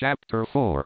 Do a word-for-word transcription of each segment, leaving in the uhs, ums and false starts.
Chapter four.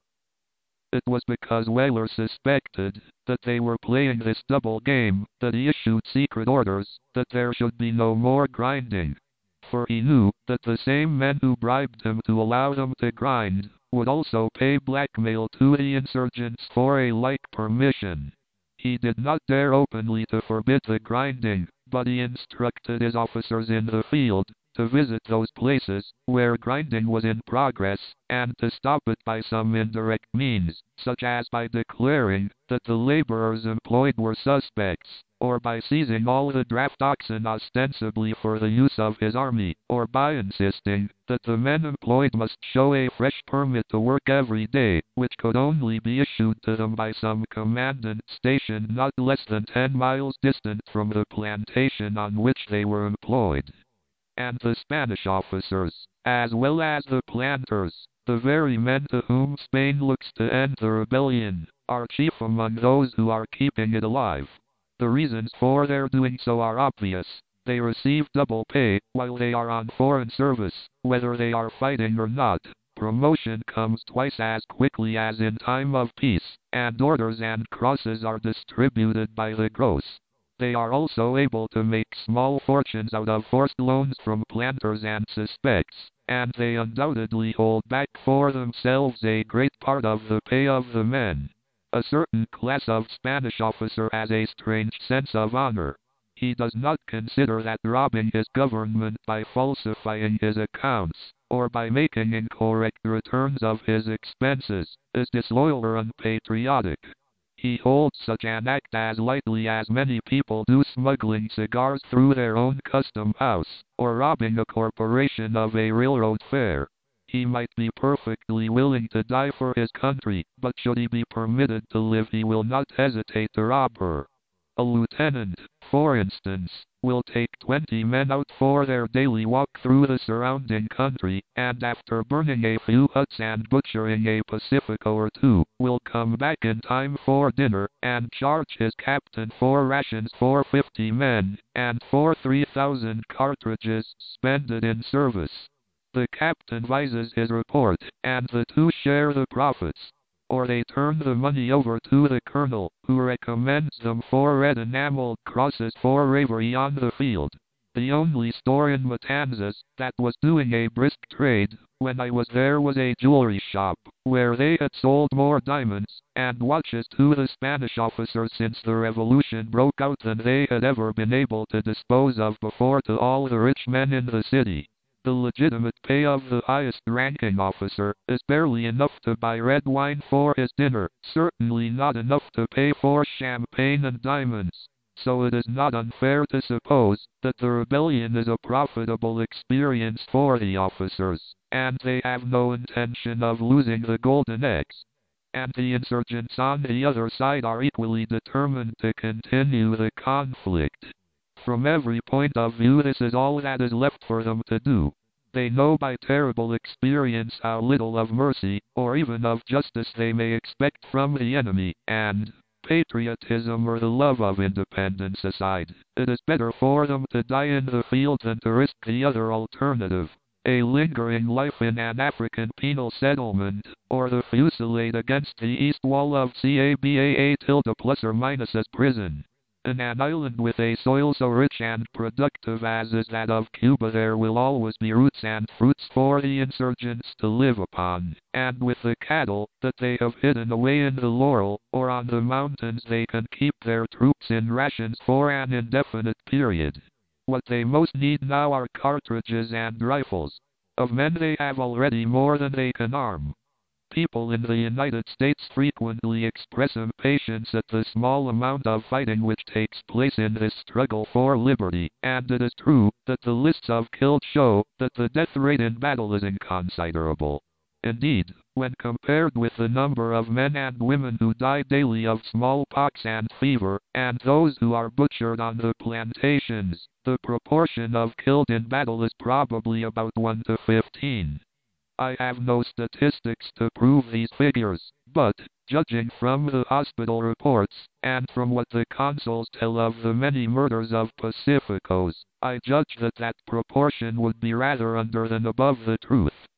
It was because Weyler suspected that they were playing this double game that he issued secret orders that there should be no more grinding. For he knew that the same men who bribed him to allow them to grind would also pay blackmail to the insurgents for a like permission. He did not dare openly to forbid the grinding, but he instructed his officers in the field to visit those places where grinding was in progress, and to stop it by some indirect means, such as by declaring that the laborers employed were suspects, or by seizing all the draft oxen ostensibly for the use of his army, or by insisting that the men employed must show a fresh permit to work every day, which could only be issued to them by some commandant stationed not less than ten miles distant from the plantation on which they were employed. And the Spanish officers, as well as the planters, the very men to whom Spain looks to end the rebellion, are chief among those who are keeping it alive. The reasons for their doing so are obvious. They receive double pay while they are on foreign service, whether they are fighting or not. Promotion comes twice as quickly as in time of peace, and orders and crosses are distributed by the gross. They are also able to make small fortunes out of forced loans from planters and suspects, and they undoubtedly hold back for themselves a great part of the pay of the men. A certain class of Spanish officer has a strange sense of honor. He does not consider that robbing his government by falsifying his accounts, or by making incorrect returns of his expenses, is disloyal or unpatriotic. He holds such an act as lightly as many people do smuggling cigars through their own custom house, or robbing a corporation of a railroad fare. He might be perfectly willing to die for his country, but should he be permitted to live he will not hesitate to rob her. A lieutenant, for instance, will take twenty men out for their daily walk through the surrounding country, and after burning a few huts and butchering a Pacifico or two, will come back in time for dinner, and charge his captain for rations for fifty men, and for three thousand cartridges spended in service. The captain vises his report, and the two share the profits. Or they turn the money over to the colonel, who recommends them for red enameled crosses for bravery on the field. The only store in Matanzas that was doing a brisk trade when I was there was a jewelry shop, where they had sold more diamonds and watches to the Spanish officers since the revolution broke out than they had ever been able to dispose of before to all the rich men in the city. The legitimate pay of the highest-ranking officer is barely enough to buy red wine for his dinner, certainly not enough to pay for champagne and diamonds. So it is not unfair to suppose that the rebellion is a profitable experience for the officers, and they have no intention of losing the golden eggs. And the insurgents on the other side are equally determined to continue the conflict. From every point of view this is all that is left for them to do. They know by terrible experience how little of mercy, or even of justice they may expect from the enemy, and, patriotism or the love of independence aside, it is better for them to die in the field than to risk the other alternative, a lingering life in an African penal settlement, or the fusillade against the east wall of Cabaa tilde plus or minus as prison. In an island with a soil so rich and productive as is that of Cuba there will always be roots and fruits for the insurgents to live upon, and with the cattle that they have hidden away in the laurel, or on the mountains they can keep their troops in rations for an indefinite period. What they most need now are cartridges and rifles. Of men they have already more than they can arm. People in the United States frequently express impatience at the small amount of fighting which takes place in this struggle for liberty, and it is true that the lists of killed show that the death rate in battle is inconsiderable. Indeed, when compared with the number of men and women who die daily of smallpox and fever, and those who are butchered on the plantations, the proportion of killed in battle is probably about one to fifteen. I have no statistics to prove these figures, but, judging from the hospital reports, and from what the consuls tell of the many murders of Pacificos, I judge that that proportion would be rather under than above the truth.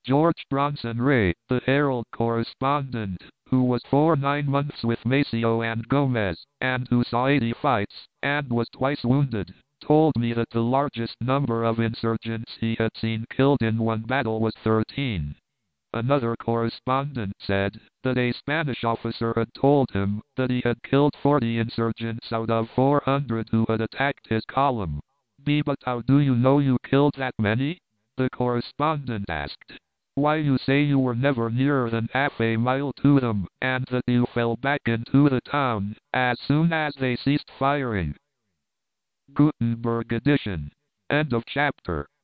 George Bronson Ray, the Herald correspondent, who was for nine months with Maceo and Gomez, and who saw eighty fights, and was twice wounded, told me that the largest number of insurgents he had seen killed in one battle was thirteen. Another correspondent said that a Spanish officer had told him that he had killed forty insurgents out of four hundred who had attacked his column. "B, but how do you know you killed that many?" the correspondent asked. "Why, you say you were never nearer than half a mile to them, and that you fell back into the town as soon as they ceased firing." Gutenberg edition. End of chapter.